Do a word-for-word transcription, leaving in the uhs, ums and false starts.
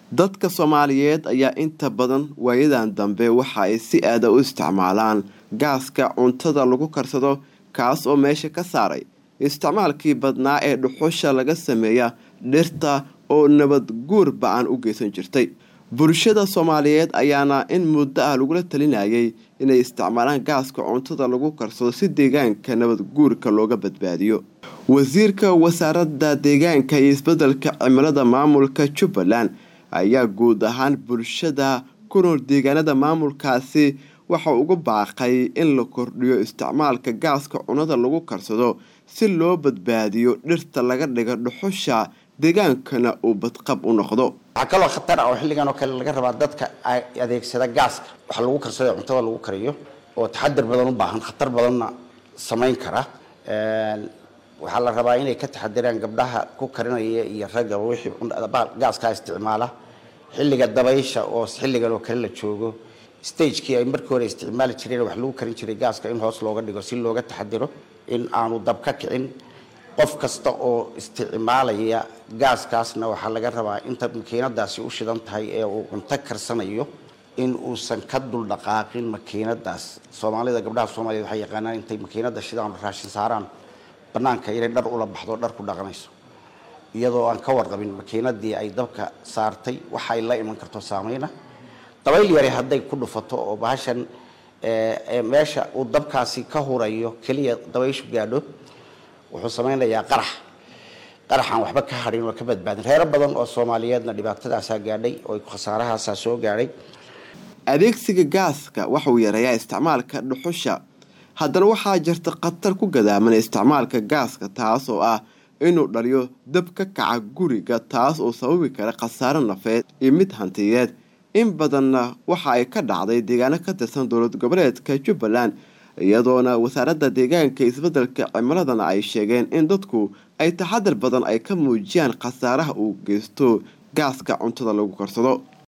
dadka Soomaaliyeed ayaa inta badan waayadan dambe waxa ay si aad ah u isticmaalaan gaaska cuntada lagu karsado kaas oo meesha ka saaray isticmaalkii badnaa ee dhuxusha laga sameeya dhirta oo nabad guur ba'an u geysan jirtay. Bulshada Soomaaliyeed ayaana in muddo ah lagu talinayay inay isticmaalaan gaaska cuntada lagu karsado si deegaanka nabad guurka looga badbaadiyo. Wasiirka Wasaaradda Deegaanka iyo Isbeddelka Cimilada Maamulka Jubbaland ayaa guud ahaan bulshada ku nool deegaanada maamulkaasi waxa ugu baaqay in la kordhiyo isticmaalka gaaska cunada lagu karsado si loo badbaadiyo dhirta laga dhigo dhuxusha deegaankana uu badqab u noqdo. waxa kale oo khatar ah oo xilligan oo kale laga rabaa dadka ay adeegsada gaaska waxa lagu karsado cuntada lagu kariyo oo taxaddar badan u baahan khatar badanna sameyn kara ee waxa la rabaa inay ka taxadiraan gabdhaha ku karinaya iyo ragga wixii gaaska isticmaala xilliga dabaysha oo xilligan oo kale la joogo stage-kii ay markii hore isticmaali jireen wax lagu karin jiray gaaska in hoos looga dhigo si looga taxadiro in aanu dab ka kicin qof kasta oo isticmaalaya gaaskaasna waxa laga rabaa inta makiinadaasi u shidan tahay ee uu cunto karsanayo in uusan ka dul dhaqaaqin makiinadaas. Soomaalida gabdhaha Soomaaliyeed waxay yaqaanaan intay makiinada shidaan raashin saaraan banaanka inay dhar ula baxdo dhar ku dhaqanayso iyadoo aan ka warqabin makiinadii ay dabka saartay waxa ay la iman karto saameyna dabayl yari haday ku dhufato oo baashan ee meesha uu dabkaasi ka hurayo kaliya dabayshu gaadho wuxuu sameynayaa qarax qaraxan waxba ka harin oo ka badbaadin reer badan oo Soomaaliyeedna dhibaatadaas gaadhay oo khasaarahaas soo gaaray. Adeegsiga gaaska waxa uu yareeyaa isticmaalka dhuxusha haddana waxaa jirta khatar ku gadaaman isticmaalka gaaska taas oo ah inuu dhaliyo dab ka kaca guriga taas oo sababi kara khasaare nafeed iyo mid hantiyeed. In badanna waxa ay ka dhacday deegaano ka tirsan dowlad goboleedka Jubbaland iyadoona wasaaradda deegaanka iyo isbeddelka cimiladana ay sheegeen in dadku ay taxaddar badan ay ka muujiyaan khasaaraha uu geysto gaaska cuntada lagu karsado.